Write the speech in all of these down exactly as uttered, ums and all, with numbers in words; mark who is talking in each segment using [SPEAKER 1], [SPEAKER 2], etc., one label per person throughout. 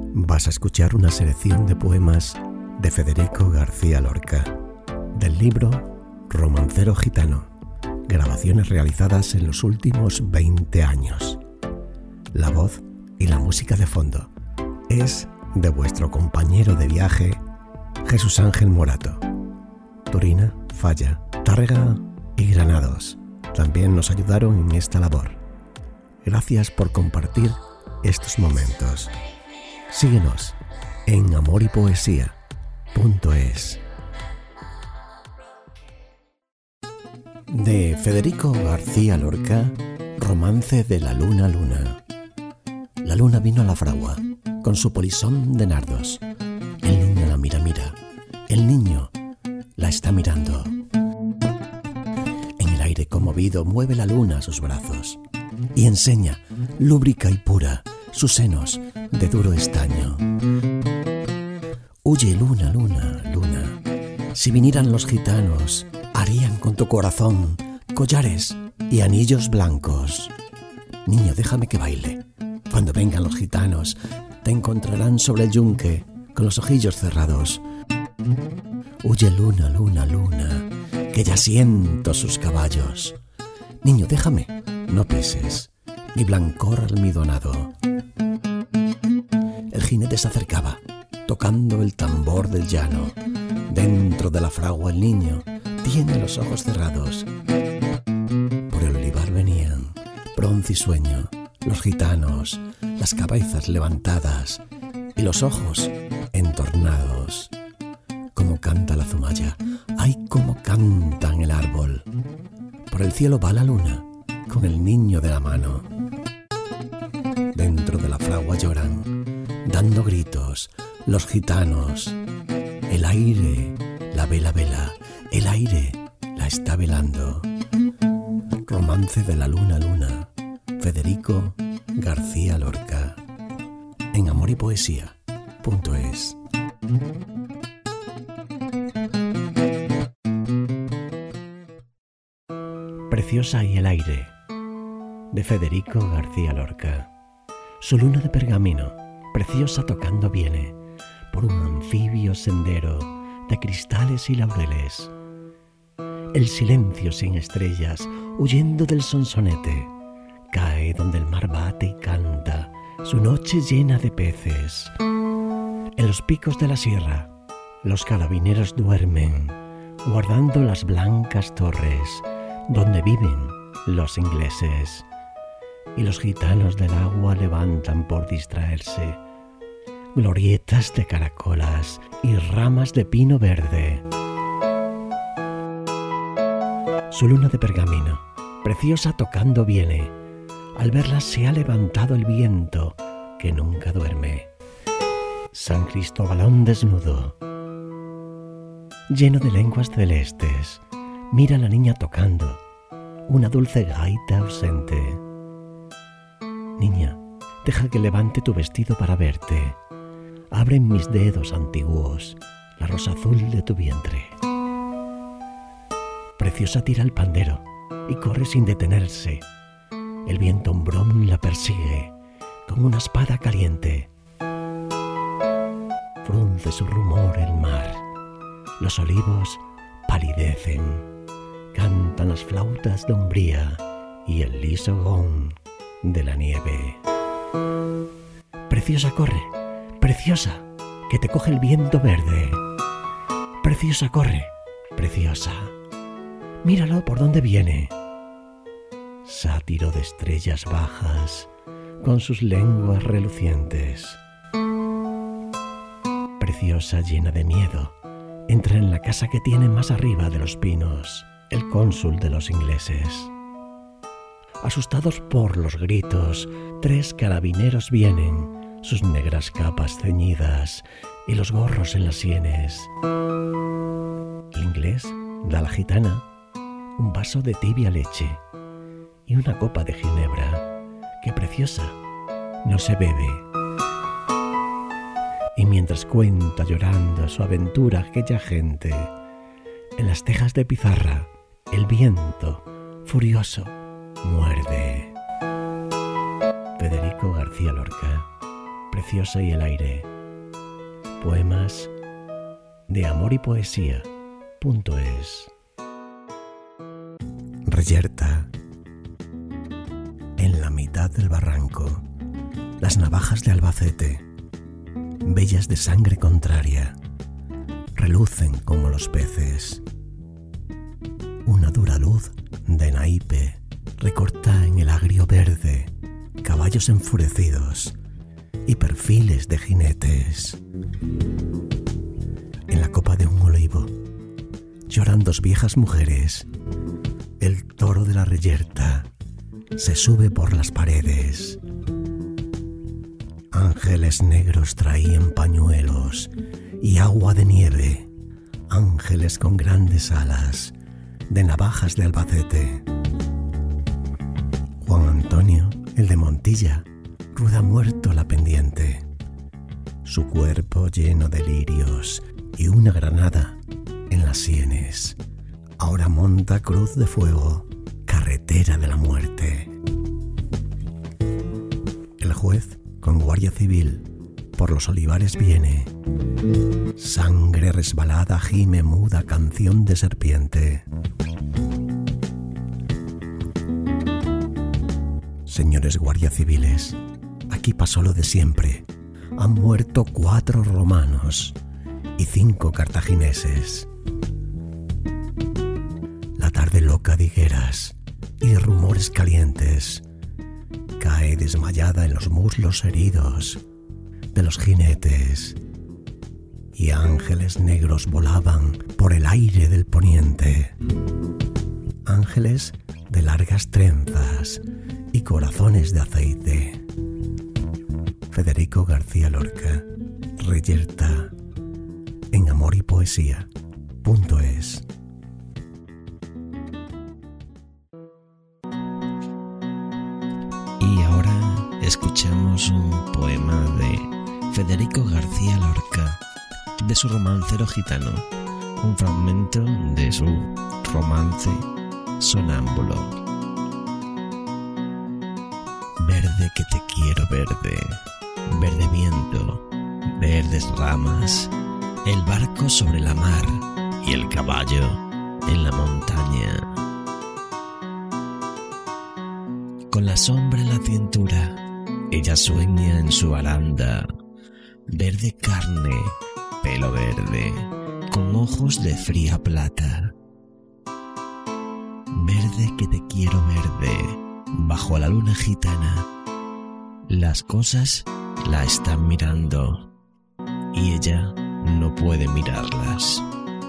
[SPEAKER 1] Vas a escuchar una selección de poemas de Federico García Lorca, del libro Romancero Gitano, grabaciones realizadas en los últimos veinte años. La voz y la música de fondo es de vuestro compañero de viaje, Jesús Ángel Morato. Turina, Falla, Tárrega y Granados también nos ayudaron en esta labor. Gracias por compartir estos momentos. Síguenos en amor y poesía punto es. De Federico García Lorca, Romance de la luna luna. La luna vino a la fragua con su polisón de nardos. El niño la mira, mira. El niño la está mirando. En el aire conmovido mueve la luna sus brazos y enseña, lúbrica y pura, sus senos de duro estaño. Huye, luna, luna, luna. Si vinieran los gitanos, harían con tu corazón collares y anillos blancos. Niño, déjame que baile. Cuando vengan los gitanos, te encontrarán sobre el yunque con los ojillos cerrados. Huye, luna, luna, luna, que ya siento sus caballos. Niño, déjame, no pises mi blancor almidonado. El jinete se acercaba, tocando el tambor del llano. Dentro de la fragua el niño tiene los ojos cerrados. Por el olivar venían, bronce y sueño, los gitanos, las cabezas levantadas y los ojos entornados. Como canta la zumaya, ay, cómo canta en el árbol. Por el cielo va la luna, con el niño de la mano. Dentro de la fragua lloran, dando gritos, los gitanos. El aire la vela vela, el aire la está velando. Romance de la luna luna, Federico García Lorca, en amor y poesía punto es. Preciosa y el aire, de Federico García Lorca. Su luna de pergamino, preciosa tocando viene por un anfibio sendero de cristales y laureles. El silencio sin estrellas, huyendo del sonsonete, cae donde el mar bate y canta su noche llena de peces. En los picos de la sierra, los carabineros duermen, guardando las blancas torres donde viven los ingleses. Y los gitanos del agua levantan por distraerse glorietas de caracolas y ramas de pino verde. Su luna de pergamino, preciosa tocando viene. Al verla se ha levantado el viento que nunca duerme. San Cristóbalón desnudo, lleno de lenguas celestes, mira a la niña tocando una dulce gaita ausente. Niña, deja que levante tu vestido para verte. Abren mis dedos antiguos la rosa azul de tu vientre. Preciosa tira el pandero y corre sin detenerse. El viento umbrón la persigue como una espada caliente. Frunce su rumor el mar. Los olivos palidecen. Cantan las flautas de Umbría y el liso gong de la nieve. Preciosa corre, preciosa, que te coge el viento verde. Preciosa corre, preciosa, míralo por dónde viene. Sátiro de estrellas bajas con sus lenguas relucientes. Preciosa llena de miedo, entra en la casa que tiene más arriba de los pinos el cónsul de los ingleses. Asustados por los gritos, tres carabineros vienen, sus negras capas ceñidas y los gorros en las sienes. El inglés da a la gitana un vaso de tibia leche y una copa de ginebra que, preciosa, no se bebe. Y mientras cuenta llorando su aventura aquella gente, en las tejas de pizarra el viento furioso muerde. Federico García Lorca, Preciosa y el aire. Poemas de amor y poesía punto es. Reyerta. En la mitad del barranco, las navajas de Albacete, bellas de sangre contraria, relucen como los peces. Una dura luz de naipe recorta en el agrio verde caballos enfurecidos y perfiles de jinetes. En la copa de un olivo lloran dos viejas mujeres. El toro de la Reyerta se sube por las paredes. Ángeles negros traían pañuelos y agua de nieve, ángeles con grandes alas de navajas de Albacete. Juan Antonio, el de Montilla, rueda muerto la pendiente, su cuerpo lleno de lirios y una granada en las sienes. Ahora monta cruz de fuego, carretera de la muerte. El juez, con guardia civil, por los olivares viene. Sangre resbalada gime muda canción de serpiente. Señores guardia civiles, aquí pasó lo de siempre. Han muerto cuatro romanos y cinco cartagineses. La tarde loca de higueras y de rumores calientes cae desmayada en los muslos heridos de los jinetes, y ángeles negros volaban por el aire del poniente. Ángeles de largas trenzas y corazones de aceite. Federico García Lorca. Reyerta. En amor y poesía punto es.
[SPEAKER 2] Y ahora escuchamos un poema de Federico García Lorca, de su Romancero Gitano, un fragmento de su romance Sonámbulo. Verde que te quiero verde, verde viento, verdes ramas, el barco sobre la mar y el caballo en la montaña. Con la sombra en la cintura, ella sueña en su baranda. Verde carne, pelo verde, con ojos de fría plata. Verde que te quiero verde, bajo la luna gitana. Las cosas la están mirando y ella no puede mirarlas.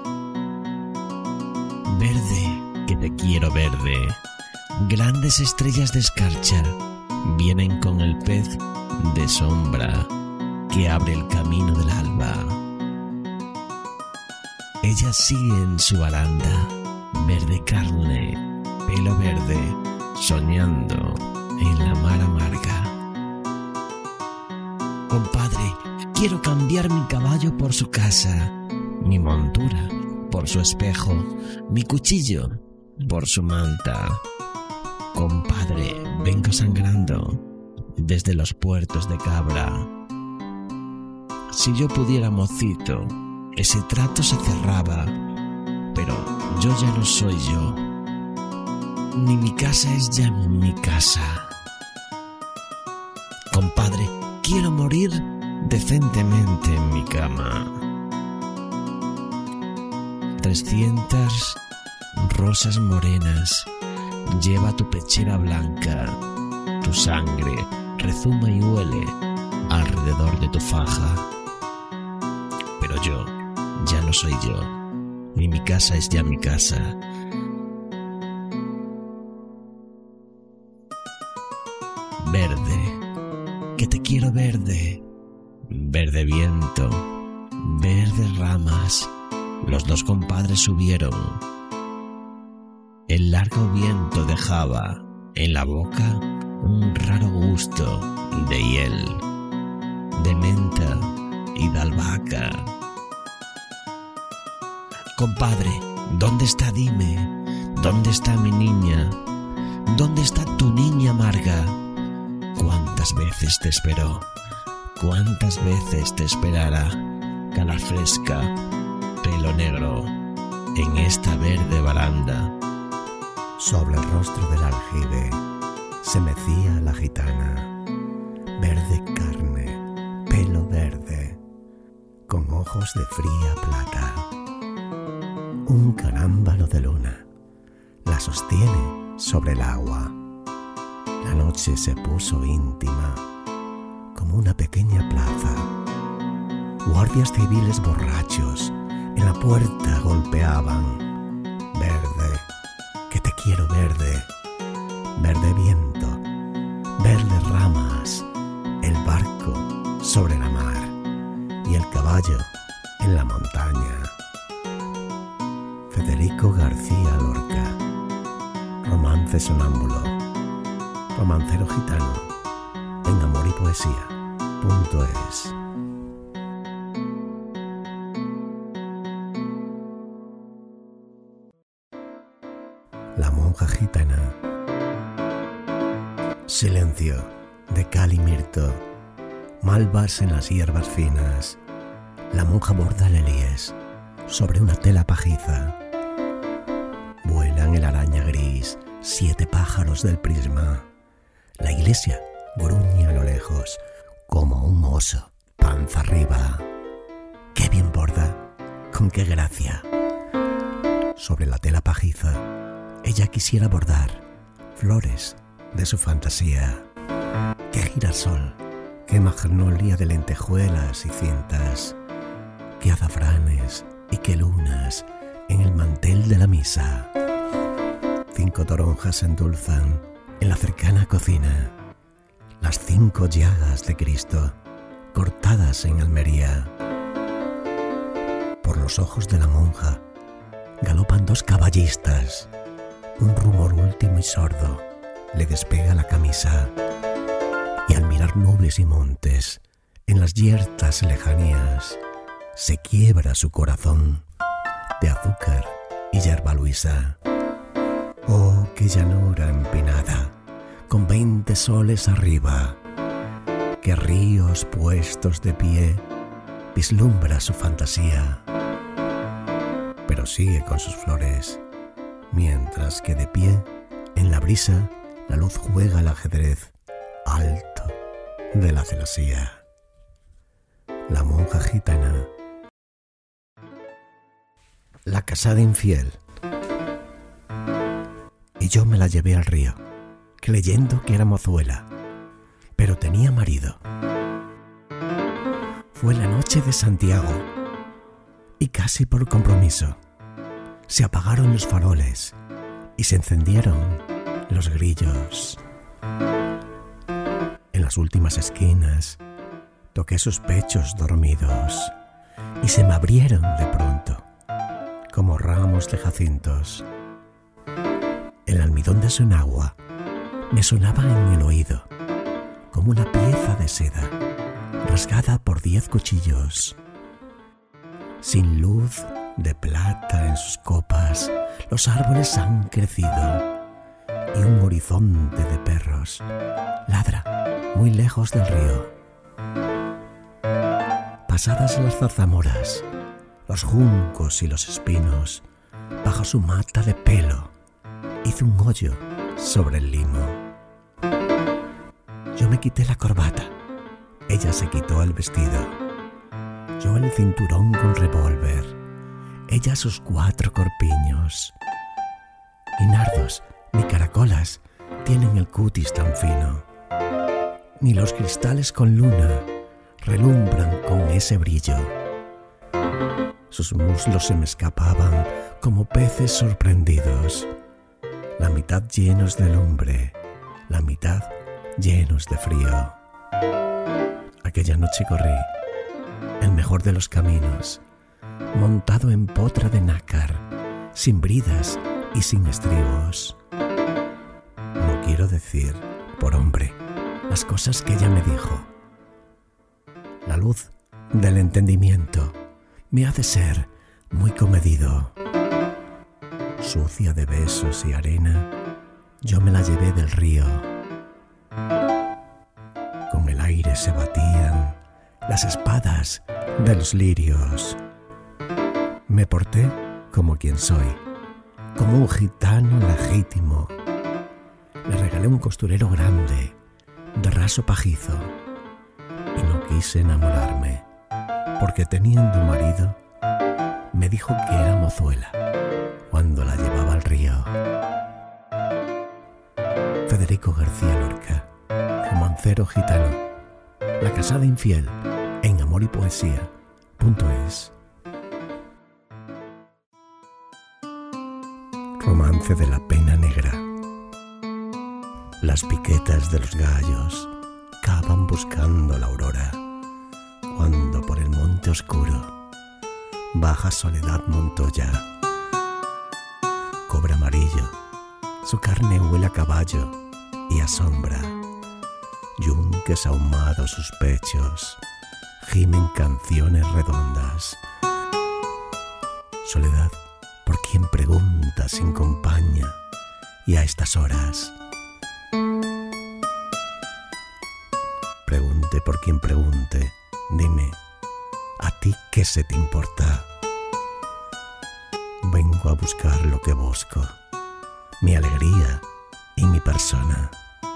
[SPEAKER 2] Verde que te quiero verde, grandes estrellas de escarcha vienen con el pez de sombra que abre el camino del alba. Ella sigue en su baranda, verde carne, pelo verde, soñando en la mar amarga. Compadre, quiero cambiar mi caballo por su casa, mi montura por su espejo, mi cuchillo por su manta. Compadre, vengo sangrando desde los puertos de Cabra. Si yo pudiera, mocito, ese trato se cerraba, pero yo ya no soy yo, ni mi casa es ya mi casa. Compadre, quiero morir decentemente en mi cama. Trescientas rosas morenas lleva tu pechera blanca, tu sangre rezuma y huele alrededor de tu faja. Pero yo ya no soy yo, ni mi casa es ya mi casa. Verde, que te quiero verde, verde viento, verdes ramas. Los dos compadres subieron. El largo viento dejaba en la boca un raro gusto de hiel, de menta y de albahaca. Compadre, ¿dónde está? Dime, ¿dónde está mi niña? ¿Dónde está tu niña amarga? ¿Cuántas veces te esperó cuántas veces te esperara, cara fresca, pelo negro, en esta verde baranda.
[SPEAKER 1] Sobre el rostro del aljibe se mecía la gitana, verde carne, pelo verde, con ojos de fría plata. Un carámbano de luna la sostiene sobre el agua. La noche se puso íntima, como una pequeña plaza. Guardias civiles borrachos en la puerta golpeaban. Verde, que te quiero verde, verde viento, verdes ramas, el barco sobre la mar y el caballo en la montaña. Federico García Lorca. Romance sonámbulo. Romancero gitano. En amor y poesía punto es. La monja gitana. Silencio de cal y mirto, malvas en las hierbas finas. La monja borda lelíes sobre una tela pajiza. Vuelan el araña gris siete pájaros del prisma. La iglesia gruñe a lo lejos como un oso, panza arriba. ¡Qué bien borda! ¡Con qué gracia! Sobre la tela pajiza, ella quisiera bordar flores de su fantasía. ¡Qué girasol! ¡Qué magnolia de lentejuelas y cintas! ¡Qué azafranes y qué lunas en el mantel de la misa! Cinco toronjas se endulzan en la cercana cocina. Las cinco llagas de Cristo cortadas en Almería. Por los ojos de la monja galopan dos caballistas. Un rumor último y sordo le despega la camisa. Y al mirar nubes y montes en las yertas lejanías, se quiebra su corazón de azúcar y yerba luisa. Oh, qué llanura empinada, con veinte soles arriba, que ríos puestos de pie vislumbra su fantasía. Pero sigue con sus flores, mientras que de pie, en la brisa, la luz juega el ajedrez alto de la celosía. La monja gitana. La casada infiel. Y yo me la llevé al río, creyendo que era mozuela, pero tenía marido. Fue la noche de Santiago, y casi por compromiso, se apagaron los faroles y se encendieron los grillos. En las últimas esquinas toqué sus pechos dormidos y se me abrieron de pronto como ramos de jacintos. El almidón de su enagua me sonaba en el oído como una pieza de seda rasgada por diez cuchillos. Sin luz de plata en sus copas, los árboles han crecido y un horizonte de perros ladra muy lejos del río. Pasadas las zarzamoras, los juncos y los espinos, bajo su mata de pelo, hizo un hoyo sobre el limo. Yo me quité la corbata, ella se quitó el vestido, yo el cinturón con revólver, ella sus cuatro corpiños. Ni nardos ni caracolas tienen el cutis tan fino, ni los cristales con luna relumbran con ese brillo. Sus muslos se me escapaban como peces sorprendidos, la mitad llenos de lumbre, la mitad llenos de frío. Aquella noche corrí el mejor de los caminos, montado en potra de nácar, sin bridas y sin estribos. No quiero decir, por hombre, las cosas que ella me dijo. La luz del entendimiento me hace ser muy comedido. Sucia de besos y arena, yo me la llevé del río. Con el aire se batían las espadas de los lirios. Me porté como quien soy, como un gitano legítimo. Le regalé un costurero grande, de raso pajizo, y no quise enamorarme, porque teniendo marido, me dijo que era mozuela cuando la llevaba al río. Federico García Lorca, romancero gitano, La casada infiel, en amor y poesía punto es. Romance de la pena negra. Las piquetas de los gallos cavan buscando la aurora, cuando por el monte oscuro baja Soledad Montoya. Cobre amarillo, su carne huele a caballo y a sombra. Yunques ahumados sus pechos gimen canciones redondas. Soledad, por quien pregunta sin compañía y a estas horas. Pregunte por quien pregunte, dime, ¿a ti qué se te importa? Vengo a buscar lo que busco, mi alegría y mi persona.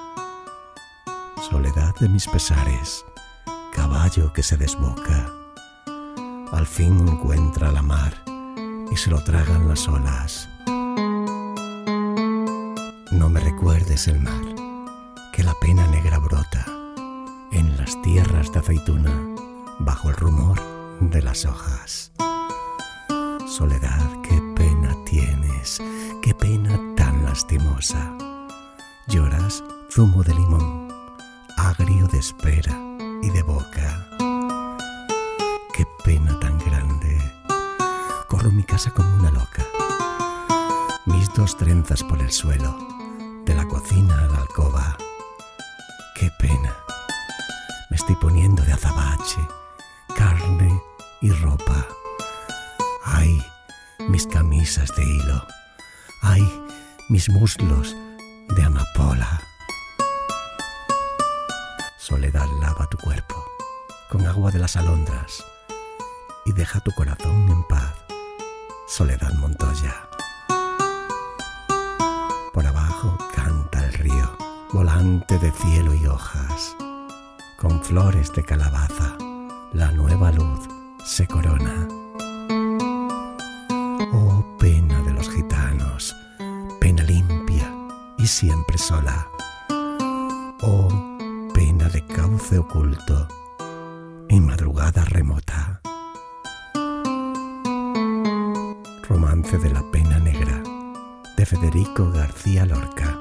[SPEAKER 1] Soledad de mis pesares, caballo que se desboca, al fin encuentra la mar y se lo tragan las olas. No me recuerdes el mar, que la pena negra brota en las tierras de aceituna, bajo el rumor de las hojas. Soledad, qué pena tienes, qué pena tan lastimosa. Lloras zumo de limón, agrio de espera y de boca. Qué pena tan grande. Corro mi casa como una loca, mis dos trenzas por el suelo, de la cocina a la alcoba. Qué pena. Me estoy poniendo de azabache, carne y ropa. Ay, mis camisas de hilo. Ay, mis muslos de amapola. Soledad, lava tu cuerpo con agua de las alondras y deja tu corazón en paz. Soledad Montoya. Por abajo canta el río, volante de cielo y hojas. Con flores de calabaza, la nueva luz se corona. Oh, pena de los gitanos, pena limpia y siempre sola. Oh, pena de cauce oculto y madrugada remota. Romance de la pena negra, de Federico García Lorca.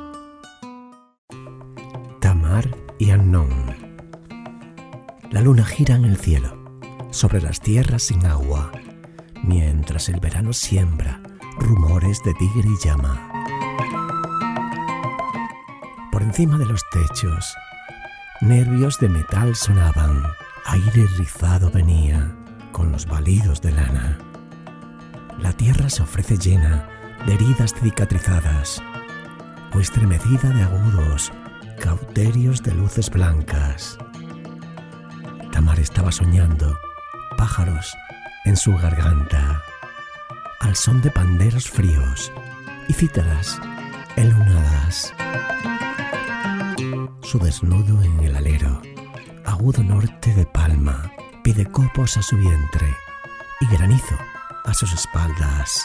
[SPEAKER 1] Tamar y Annón. La luna gira en el cielo, sobre las tierras sin agua, mientras el verano siembra rumores de tigre y llama. Por encima de los techos, nervios de metal sonaban, aire rizado venía con los balidos de lana. La tierra se ofrece llena de heridas cicatrizadas o estremecida de agudos cauterios de luces blancas. Tamar estaba soñando pájaros en su garganta, al son de panderos fríos y cítaras enlunadas. Su desnudo en el alero, agudo norte de palma, pide copos a su vientre y granizo a sus espaldas.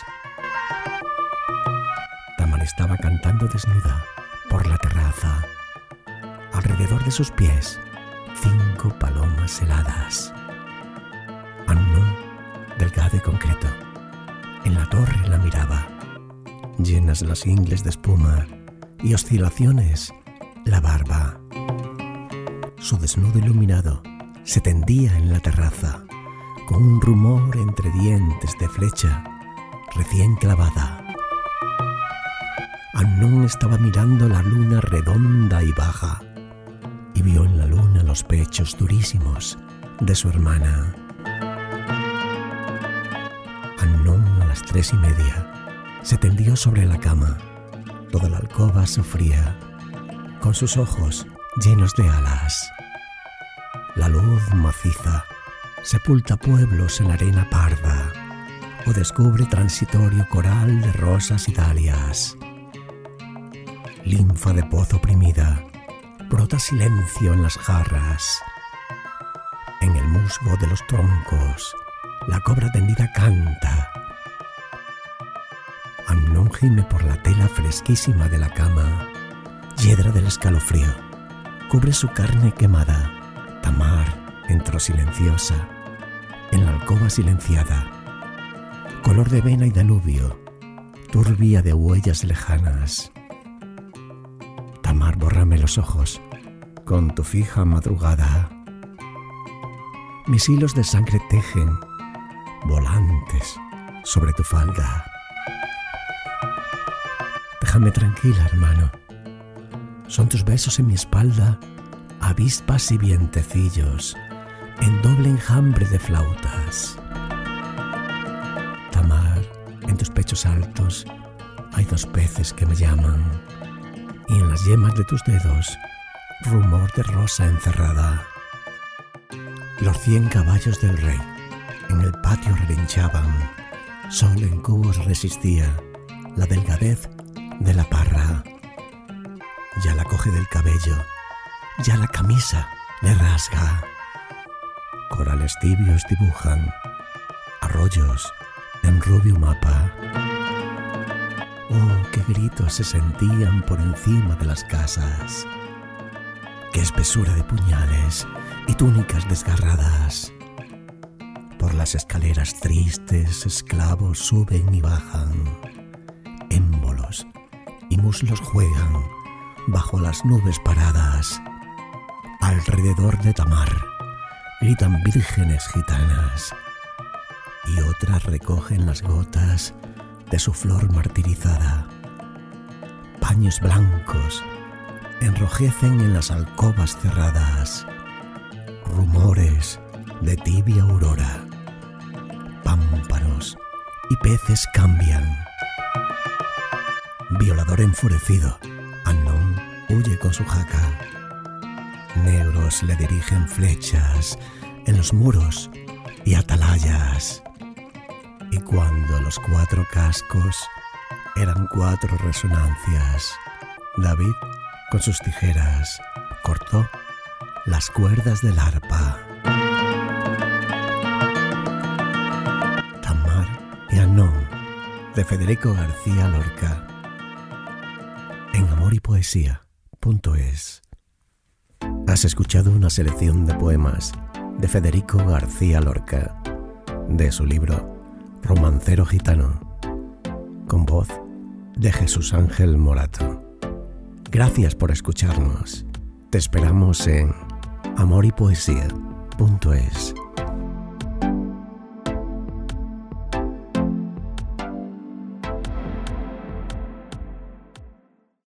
[SPEAKER 1] Tamar estaba cantando desnuda por la terraza. Alrededor de sus pies, cinco palomas heladas. Annón, delgado y concreto, en la torre la miraba, llenas las ingles de espuma y oscilaciones la barba. Su desnudo iluminado se tendía en la terraza, con un rumor entre dientes de flecha recién clavada. Annón estaba mirando la luna redonda y baja, y vio en la luna los pechos durísimos de su hermana. Annón, a las tres y media, se tendió sobre la cama. Toda la alcoba sufría, con sus ojos llenos de alas. La luz maciza sepulta pueblos en arena parda o descubre transitorio coral de rosas y dalias. Linfa de pozo oprimida, brota silencio en las jarras. En el musgo de los troncos, la cobra tendida canta. Amnón gime por la tela fresquísima de la cama, hiedra del escalofrío, cubre su carne quemada. Tamar entró silenciosa, en la alcoba silenciada, color de vena y Danubio, turbia de huellas lejanas. Tamar, bórrame los ojos con tu fija madrugada. Mis hilos de sangre tejen volantes sobre tu falda. Déjame tranquila, hermano. Son tus besos en mi espalda, avispas y vientecillos, en doble enjambre de flautas. Tamar, en tus pechos altos hay dos peces que me llaman, y en las yemas de tus dedos, rumor de rosa encerrada. Los cien caballos del rey en el patio relinchaban, sol en cubos resistía la delgadez de la parra. Ya la coge del cabello, ya la camisa le rasga. Corales tibios dibujan arroyos en rubio mapa. Oh, qué gritos se sentían por encima de las casas. Qué espesura de puñales y túnicas desgarradas. Por las escaleras tristes, esclavos suben y bajan. Émbolos y muslos juegan bajo las nubes paradas. Alrededor de Tamar gritan vírgenes gitanas, y otras recogen las gotas de su flor martirizada. Paños blancos enrojecen en las alcobas cerradas. Rumores de tibia aurora. Pámpanos y peces cambian. Violador enfurecido, Amnón huye con su jaca. Negros le dirigen flechas en los muros y atalayas. Y cuando los cuatro cascos eran cuatro resonancias, David, con sus tijeras, cortó las cuerdas del arpa. Tamar y Amnón, de Federico García Lorca, en amor y poesía punto es. Has escuchado una selección de poemas de Federico García Lorca, de su libro Romancero Gitano, con voz de Jesús Ángel Morato. Gracias por escucharnos. Te esperamos en amor y poesía punto es.